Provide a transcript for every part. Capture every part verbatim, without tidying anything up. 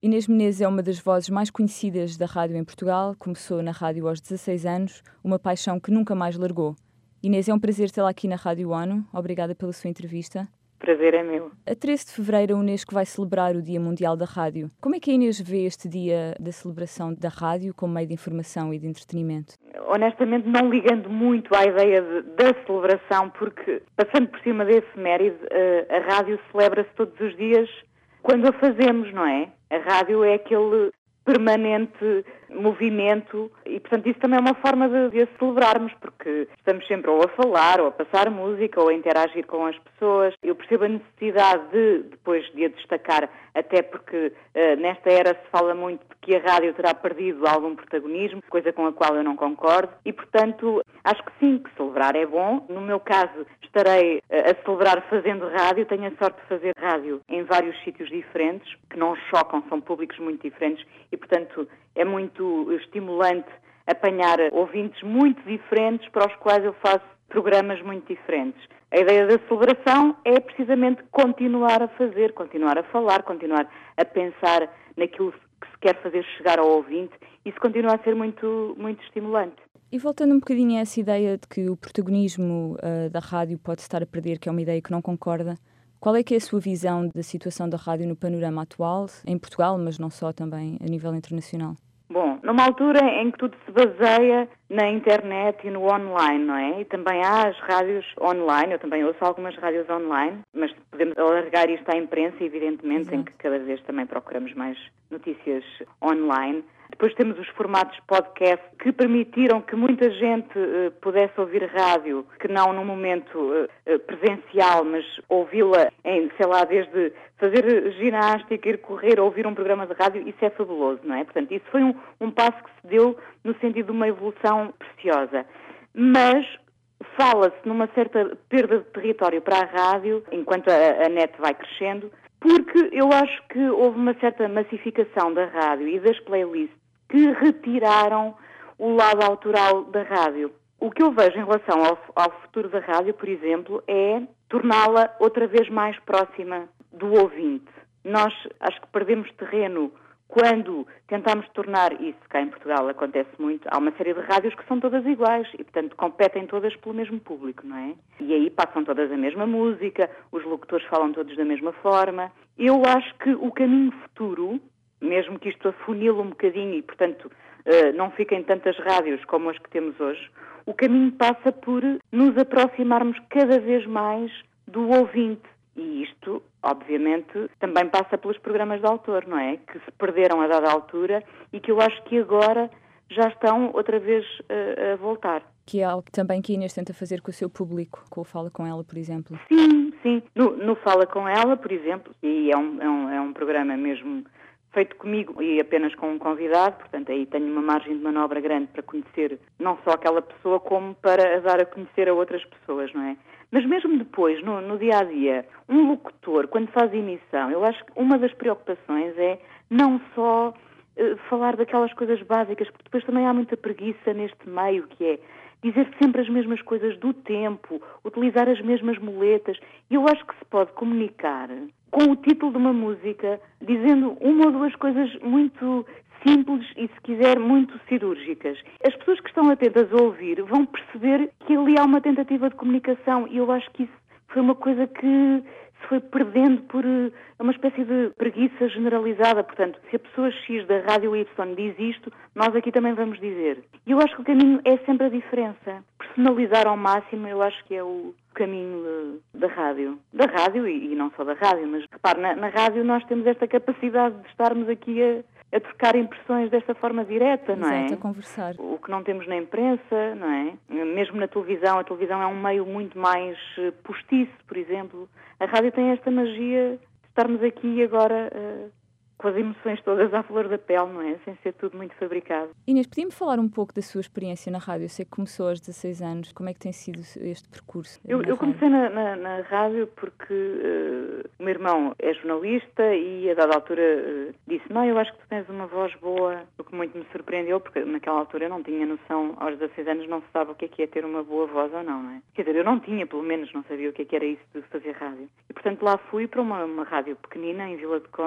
Inês Menezes é uma das vozes mais conhecidas da rádio em Portugal. Começou na rádio aos dezasseis anos, uma paixão que nunca mais largou. Inês, é um prazer tê-la aqui na Rádio ONU. Obrigada pela sua entrevista. Prazer é meu. A treze de fevereiro, a Unesco vai celebrar o Dia Mundial da Rádio. Como é que a Inês vê este dia da celebração da rádio como meio de informação e de entretenimento? Honestamente, não ligando muito à ideia de, da celebração, porque, passando por cima desse efeméride, a, a rádio celebra-se todos os dias quando a fazemos, não é? A rádio é aquele permanente movimento e, portanto, isso também é uma forma de, de a celebrarmos, porque estamos sempre ou a falar, ou a passar música, ou a interagir com as pessoas. Eu percebo a necessidade de, depois de a destacar, até porque uh, nesta era se fala muito de que a rádio terá perdido algum protagonismo, coisa com a qual eu não concordo, e, portanto, acho que sim, que celebrar é bom. No meu caso, estarei uh, a celebrar fazendo rádio. Tenho a sorte de fazer rádio em vários sítios diferentes, que não chocam, são públicos muito diferentes, e, portanto, é muito estimulante apanhar ouvintes muito diferentes para os quais eu faço programas muito diferentes. A ideia da celebração é precisamente continuar a fazer, continuar a falar, continuar a pensar naquilo que se quer fazer chegar ao ouvinte. Isso continua a ser muito, muito estimulante. E voltando um bocadinho a essa ideia de que o protagonismo uh, da rádio pode estar a perder, que é uma ideia que não concorda, qual é que é a sua visão da situação da rádio no panorama atual, em Portugal, mas não só, também a nível internacional? Bom, numa altura em que tudo se baseia na internet e no online, não é? E também há as rádios online, eu também ouço algumas rádios online, mas podemos alargar isto à imprensa, evidentemente, Exato. Em que cada vez também procuramos mais notícias online. Depois temos os formatos podcast que permitiram que muita gente uh, pudesse ouvir rádio, que não num momento uh, presencial, mas ouvi-la em, sei lá, desde fazer ginástica, ir correr, ouvir um programa de rádio. Isso é fabuloso, não é? Portanto, isso foi um, um passo que se deu no sentido de uma evolução preciosa. Mas fala-se numa certa perda de território para a rádio, enquanto a, a net vai crescendo, porque eu acho que houve uma certa massificação da rádio e das playlists que retiraram o lado autoral da rádio. O que eu vejo em relação ao, ao futuro da rádio, por exemplo, é torná-la outra vez mais próxima do ouvinte. Nós acho que perdemos terreno quando tentamos tornar, isso cá em Portugal acontece muito, há uma série de rádios que são todas iguais e, portanto, competem todas pelo mesmo público, não é? E aí passam todas a mesma música, os locutores falam todos da mesma forma. Eu acho que o caminho futuro, mesmo que isto afunile um bocadinho e, portanto, não fiquem tantas rádios como as que temos hoje, o caminho passa por nos aproximarmos cada vez mais do ouvinte. E isto, obviamente, também passa pelos programas de autor, não é? Que se perderam a dada altura e que eu acho que agora já estão outra vez uh, a voltar. Que é algo também que a Inês tenta fazer com o seu público, com o Fala Com Ela, por exemplo. Sim, sim. No, no Fala Com Ela, por exemplo, e é um, é um, é um programa mesmo feito comigo e apenas com um convidado, portanto aí tenho uma margem de manobra grande para conhecer não só aquela pessoa, como para dar a conhecer a outras pessoas, não é? Mas mesmo depois, no, no dia-a-dia, um locutor, quando faz emissão, eu acho que uma das preocupações é não só uh, falar daquelas coisas básicas, porque depois também há muita preguiça neste meio, que é dizer sempre as mesmas coisas do tempo, utilizar as mesmas muletas. E eu acho que se pode comunicar com o título de uma música, dizendo uma ou duas coisas muito simples e, se quiser, muito cirúrgicas. As pessoas que estão atentas a ouvir vão perceber que ali há uma tentativa de comunicação e eu acho que isso foi uma coisa que se foi perdendo por uma espécie de preguiça generalizada. Portanto, se a pessoa X da Rádio Y diz isto, nós aqui também vamos dizer. E eu acho que o caminho é sempre a diferença. Personalizar ao máximo, eu acho que é o caminho da rádio. Da rádio e, e não só da rádio, mas repare, na, na rádio nós temos esta capacidade de estarmos aqui a, a trocar impressões desta forma direta, não é? Exato, a conversar. O que não temos na imprensa, não é? Mesmo na televisão, a televisão é um meio muito mais postiço, por exemplo. A rádio tem esta magia de estarmos aqui agora uh, com as emoções todas à flor da pele, não é? Sem ser tudo muito fabricado. Inês, podia-me falar um pouco da sua experiência na rádio? Eu sei que começou aos dezasseis anos. Como é que tem sido este percurso? Eu, eu comecei na, na, na rádio porque uh, o meu irmão é jornalista e a dada altura uh, disse: não, eu acho que tu tens uma voz boa, o que muito me surpreendeu, porque naquela altura eu não tinha noção, aos dezasseis anos não se sabe o que é que é ter uma boa voz ou não, não é? Quer dizer, eu não tinha, pelo menos, não sabia o que é que era isso de fazer rádio. E, portanto, lá fui para uma, uma rádio pequenina, em Vila de Conde,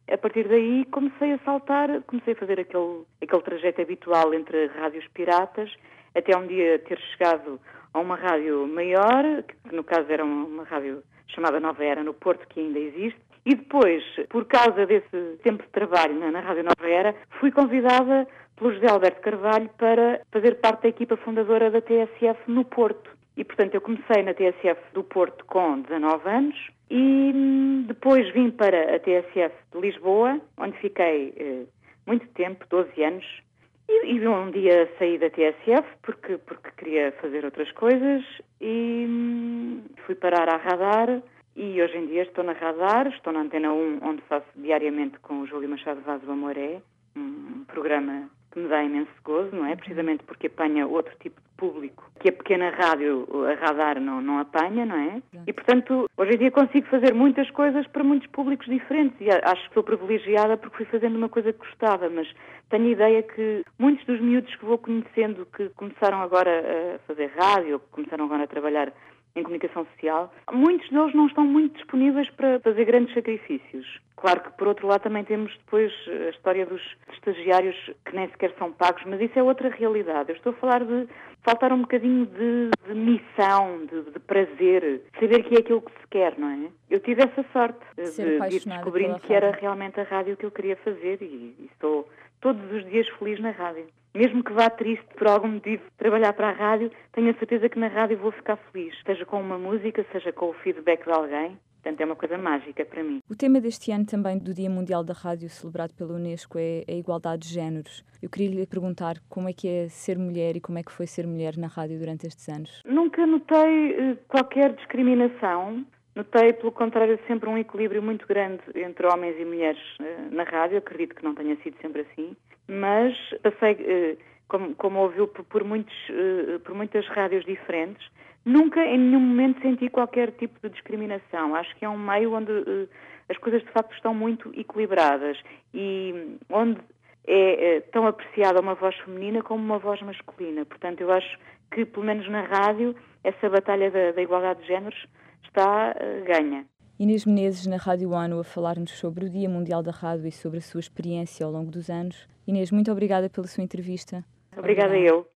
A partir daí comecei a saltar, comecei a fazer aquele, aquele trajeto habitual entre rádios piratas, até um dia ter chegado a uma rádio maior, que no caso era uma, uma rádio chamada Nova Era, no Porto, que ainda existe. E depois, por causa desse tempo de trabalho na, na Rádio Nova Era, fui convidada pelo José Alberto Carvalho para fazer parte da equipa fundadora da T S F no Porto. E, portanto, eu comecei na T S F do Porto com dezanove anos e hum, depois vim para a T S F de Lisboa, onde fiquei eh, muito tempo, doze anos, e, e um dia saí da T S F porque, porque queria fazer outras coisas e hum, fui parar à Radar. E hoje em dia estou na Radar, estou na Antena um, onde faço diariamente com o Júlio Machado Vaz o Amoré, um programa que me dá imenso gozo, não é? Precisamente porque apanha outro tipo de público que a pequena rádio, a Radar, não, não apanha, não é? E, portanto, hoje em dia consigo fazer muitas coisas para muitos públicos diferentes e acho que sou privilegiada porque fui fazendo uma coisa que gostava, mas tenho a ideia que muitos dos miúdos que vou conhecendo que começaram agora a fazer rádio, ou que começaram agora a trabalhar em comunicação social, muitos deles não estão muito disponíveis para fazer grandes sacrifícios. Claro que, por outro lado, também temos depois a história dos estagiários que nem sequer são pagos, mas isso é outra realidade. Eu estou a falar de faltar um bocadinho de, de missão, de, de prazer, saber que é aquilo que se quer, não é? Eu tive essa sorte de, de ir descobrindo que era realmente a rádio que eu queria fazer e, e estou todos os dias feliz na rádio. Mesmo que vá triste por algum motivo trabalhar para a rádio, tenho a certeza que na rádio vou ficar feliz, seja com uma música, seja com o feedback de alguém. Portanto, é uma coisa mágica para mim. O tema deste ano também do Dia Mundial da Rádio, celebrado pela Unesco, é a igualdade de géneros. Eu queria lhe perguntar como é que é ser mulher e como é que foi ser mulher na rádio durante estes anos. Nunca notei uh, qualquer discriminação. Notei, pelo contrário, sempre um equilíbrio muito grande entre homens e mulheres uh, na rádio. Acredito que não tenha sido sempre assim. Mas passei, uh, como, como ouviu, por, por, muitos, uh, por muitas rádios diferentes. Nunca, em nenhum momento, senti qualquer tipo de discriminação. Acho que é um meio onde uh, as coisas, de facto, estão muito equilibradas e onde é, é tão apreciada uma voz feminina como uma voz masculina. Portanto, eu acho que, pelo menos na rádio, essa batalha da, da igualdade de géneros está uh, ganha. Inês Menezes, na Rádio ONU, a falar-nos sobre o Dia Mundial da Rádio e sobre a sua experiência ao longo dos anos. Inês, muito obrigada pela sua entrevista. Obrigada, obrigada. eu.